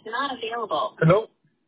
Hello.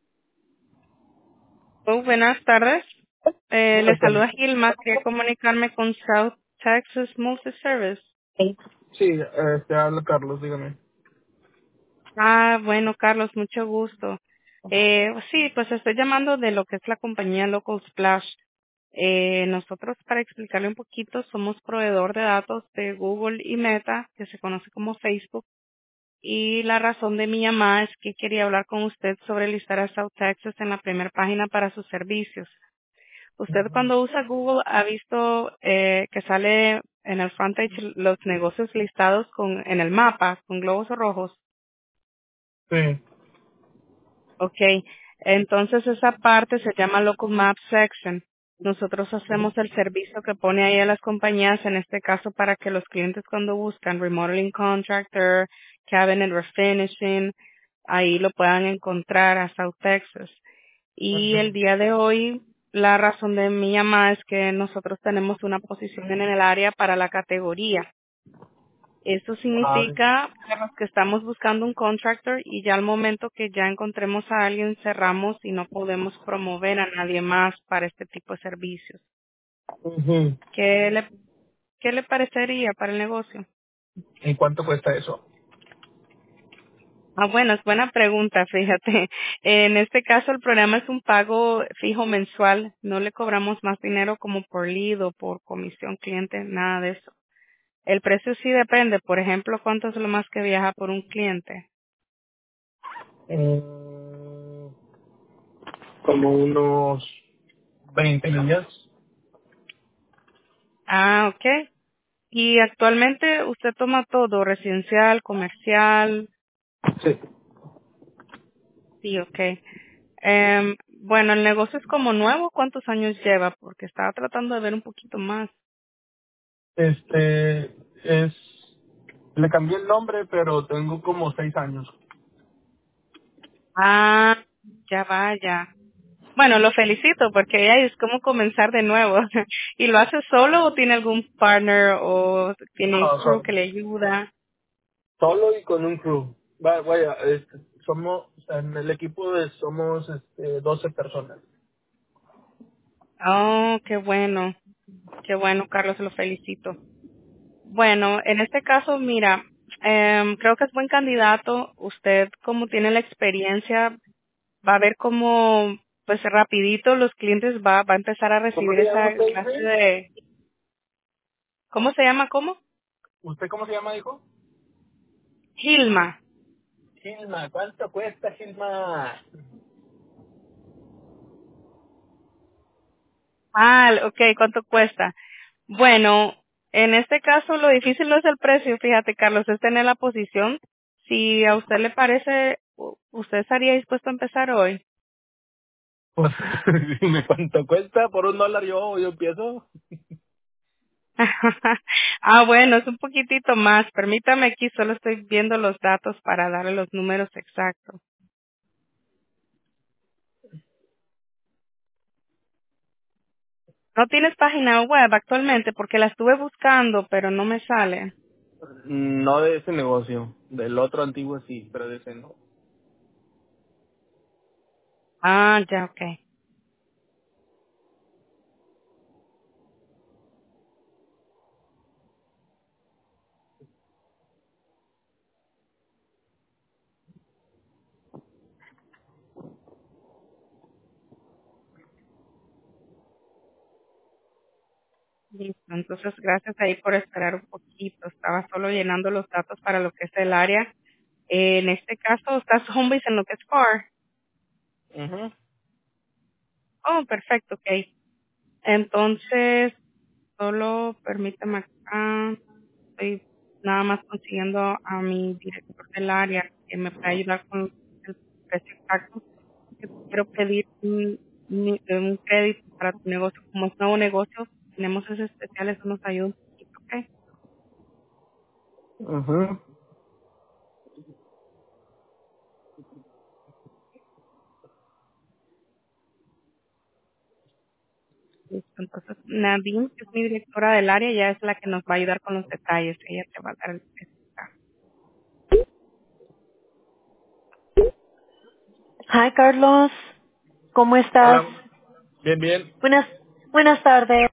Oh, buenas tardes. Le Buenas tardes. saluda Gilma. Quería comunicarme con South Texas Multiservice. Sí, te habla Carlos, dígame. Ah, bueno, Carlos, mucho gusto. Sí, pues estoy llamando de lo que es la compañía Local Splash. Nosotros, para explicarle un poquito, somos proveedor de datos de Google y Meta, que se conoce como Facebook. Y la razón de mi llamada es que quería hablar con usted sobre listar a South Texas en la primera página para sus servicios. Usted cuando usa Google ha visto que sale en el frontpage los negocios listados en el mapa con globos rojos. Sí. Okay. Entonces esa parte se llama Local Map Section. Nosotros hacemos el servicio que pone ahí a las compañías, en este caso para que los clientes cuando buscan remodeling contractor, cabinet refinishing, ahí lo puedan encontrar a South Texas. Y el Ujú. día de hoy, la razón de mi llamada es que nosotros tenemos una posición en el área para la categoría. Eso Ah, significa que los que estamos buscando un contractor y ya al momento que ya encontremos a alguien cerramos y no podemos promover a nadie más para este tipo de servicios. ujú. ¿Qué le, qué le parecería para el negocio? ¿Y cuánto cuesta eso? Ah, bueno, es buena pregunta, fíjate. En este caso el programa es un pago fijo mensual. No le cobramos más dinero como por lead o por comisión cliente, nada de eso. El precio sí depende. Por ejemplo, ¿cuánto es lo más que viaja por un cliente? Mm, como unos 20 millas. Ah, ok. Y actualmente usted toma todo, residencial, comercial. Sí. Sí, ok. Bueno, el negocio es como nuevo. ¿Cuántos años lleva? Porque estaba tratando de ver un poquito más. Es, le cambié el nombre, pero tengo como 6 años. Ah, ya vaya. Bueno, lo felicito porque ya es como comenzar de nuevo. ¿Y lo hace solo o tiene algún partner o tiene No, crew que le ayuda? solo y con un crew. Vaya, somos, en el equipo somos 12 personas. Oh, qué bueno, Carlos, lo felicito. Bueno, en este caso, mira, creo que es buen candidato. Usted, como tiene la experiencia, va a ver cómo, pues rapidito los clientes va a empezar a ¿Cómo recibir se llama esa usted, clase dice? de, ¿cómo se llama? ¿Cómo? ¿Usted cómo se llama, dijo? Gilma. Gilma, ¿cuánto cuesta, Gilma? Ah, ok, ¿cuánto cuesta? Bueno, en este caso lo difícil no es el precio, fíjate, Carlos, es tener la posición. Si a usted le parece, ¿usted estaría dispuesto a empezar hoy? Pues, dime cuánto cuesta, por $1 yo empiezo. Ah, bueno, es un poquitito más. Permítame aquí, solo estoy viendo los datos para darle los números exactos. ¿No tienes página web actualmente? Porque la estuve buscando, pero no me sale. No de ese negocio, del otro antiguo sí, pero de ese no. Ah, ya, ok. Listo. Entonces, gracias ahí por esperar un poquito. Estaba solo llenando los datos para lo que es el área. En este caso, estás home base en lo que es FAR. Ujú. Oh, perfecto, ok. Entonces, solo permíteme acá. Estoy nada más consiguiendo a mi director del área que me pueda ayudar con el precio exacto. Que quiero pedir un crédito para tu negocio. Como es nuevo negocio, tenemos esos especiales, eso nos ayuda un poquito, ¿ok? Ujú. Listo. Entonces, Nadine, que es mi directora del área, ya es la que nos va a ayudar con los detalles. Ella te va a dar el precio exacto. Hi, Carlos. ¿Cómo estás? Hola. Bien, bien. Buenas, buenas tardes.